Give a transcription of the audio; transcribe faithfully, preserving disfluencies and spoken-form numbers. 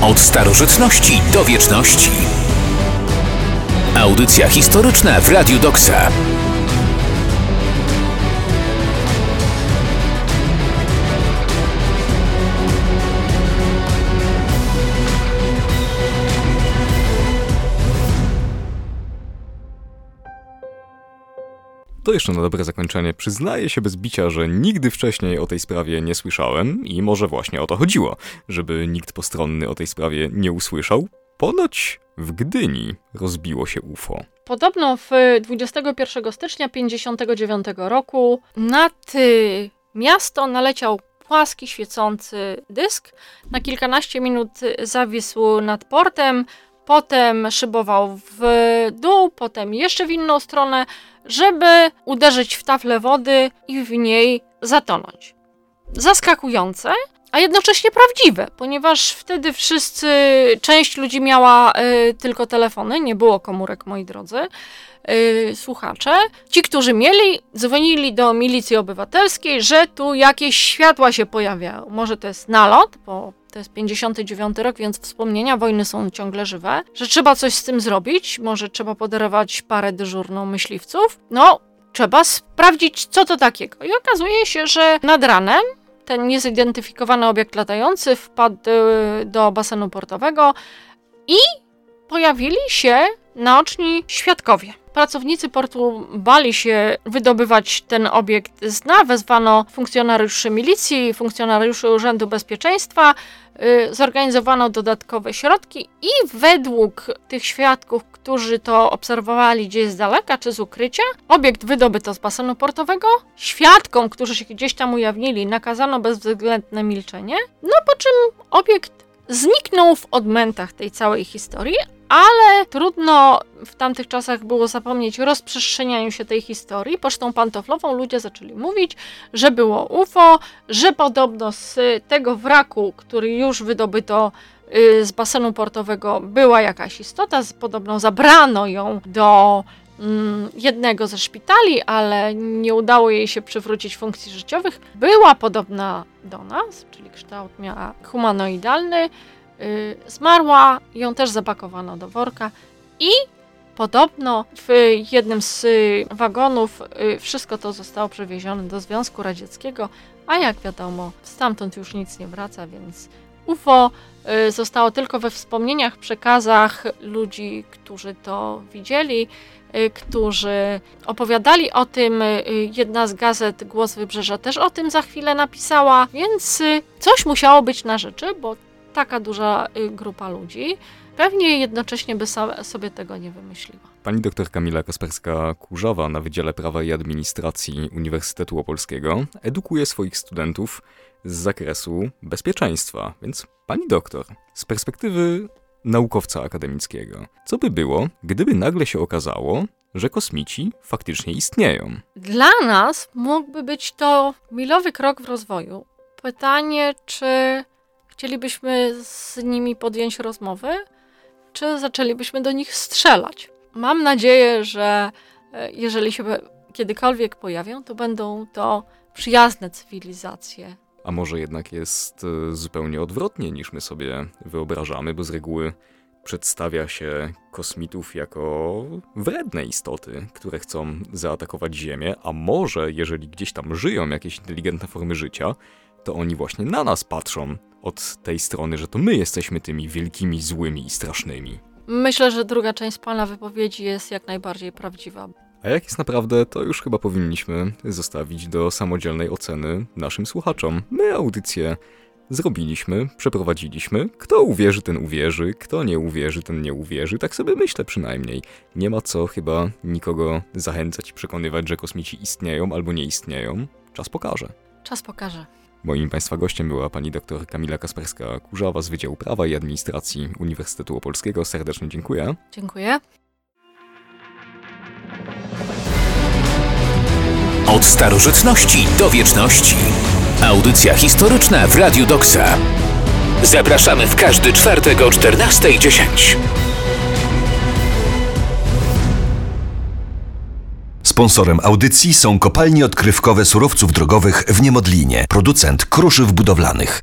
Od starożytności do wieczności. Audycja historyczna w Radiu Doksa. To jeszcze na dobre zakończenie przyznaję się bez bicia, że nigdy wcześniej o tej sprawie nie słyszałem i może właśnie o to chodziło, żeby nikt postronny o tej sprawie nie usłyszał. Ponoć w Gdyni rozbiło się U F O. Podobno w dwudziestego pierwszego stycznia pięćdziesiątego dziewiątego roku nad y, miasto naleciał płaski, świecący dysk. Na kilkanaście minut zawisł nad portem, potem szybował w dół, potem jeszcze w inną stronę, żeby uderzyć w taflę wody i w niej zatonąć. Zaskakujące, a jednocześnie prawdziwe, ponieważ wtedy wszyscy, część ludzi miała y, tylko telefony, nie było komórek, moi drodzy, y, słuchacze. Ci, którzy mieli, dzwonili do milicji obywatelskiej, że tu jakieś światła się pojawiają. Może to jest nalot, bo to jest pięćdziesiąty dziewiąty rok, więc wspomnienia wojny są ciągle żywe, że trzeba coś z tym zrobić, może trzeba podarować parę dyżurną myśliwców. No, trzeba sprawdzić, co to takiego. I okazuje się, że nad ranem ten niezidentyfikowany obiekt latający wpadł do basenu portowego i pojawili się naoczni świadkowie. Pracownicy portu bali się wydobywać ten obiekt z dna, wezwano funkcjonariuszy milicji, funkcjonariuszy Urzędu Bezpieczeństwa, yy, zorganizowano dodatkowe środki i według tych świadków, którzy to obserwowali gdzieś z daleka czy z ukrycia, obiekt wydobyto z basenu portowego, świadkom, którzy się gdzieś tam ujawnili, nakazano bezwzględne milczenie, no po czym obiekt zniknął w odmętach tej całej historii, ale trudno w tamtych czasach było zapomnieć rozprzestrzenianiu się tej historii. Pocztą pantoflową ludzie zaczęli mówić, że było U F O, że podobno z tego wraku, który już wydobyto z basenu portowego, była jakaś istota, podobno zabrano ją do mm, jednego ze szpitali, ale nie udało jej się przywrócić funkcji życiowych. Była podobna do nas, czyli kształt miała humanoidalny. Yy, zmarła, ją też zapakowano do worka i podobno w jednym z y, wagonów y, wszystko to zostało przewiezione do Związku Radzieckiego, a jak wiadomo, stamtąd już nic nie wraca, więc U F O y, zostało tylko we wspomnieniach, przekazach ludzi, którzy to widzieli, y, którzy opowiadali o tym. Y, jedna z gazet, Głos Wybrzeża, też o tym za chwilę napisała, więc y, coś musiało być na rzeczy, bo taka duża grupa ludzi pewnie jednocześnie by sobie tego nie wymyśliła. Pani doktor Kamila Kasperska-Kurzawa na Wydziale Prawa i Administracji Uniwersytetu Opolskiego edukuje swoich studentów z zakresu bezpieczeństwa. Więc pani doktor, z perspektywy naukowca akademickiego, co by było, gdyby nagle się okazało, że kosmici faktycznie istnieją? Dla nas mógłby być to milowy krok w rozwoju. Pytanie, czy chcielibyśmy z nimi podjąć rozmowy, czy zaczęlibyśmy do nich strzelać? Mam nadzieję, że jeżeli się kiedykolwiek pojawią, to będą to przyjazne cywilizacje. A może jednak jest zupełnie odwrotnie, niż my sobie wyobrażamy, bo z reguły przedstawia się kosmitów jako wredne istoty, które chcą zaatakować Ziemię, a może, jeżeli gdzieś tam żyją jakieś inteligentne formy życia, to oni właśnie na nas patrzą od tej strony, że to my jesteśmy tymi wielkimi, złymi i strasznymi. Myślę, że druga część pana wypowiedzi jest jak najbardziej prawdziwa. A jak jest naprawdę, to już chyba powinniśmy zostawić do samodzielnej oceny naszym słuchaczom. My audycję zrobiliśmy, przeprowadziliśmy. Kto uwierzy, ten uwierzy. Kto nie uwierzy, ten nie uwierzy. Tak sobie myślę przynajmniej. Nie ma co chyba nikogo zachęcać i przekonywać, że kosmici istnieją albo nie istnieją. Czas pokaże. Czas pokaże. Moim Państwa gościem była pani doktor Kamila Kasperska-Kurzawa z Wydziału Prawa i Administracji Uniwersytetu Opolskiego. Serdecznie dziękuję. Dziękuję. Od starożytności do wieczności. Audycja historyczna w Radiu Doksa. Zapraszamy w każdy czwartek o czternasta dziesięć. Sponsorem audycji są kopalnie odkrywkowe surowców drogowych w Niemodlinie, producent kruszyw budowlanych.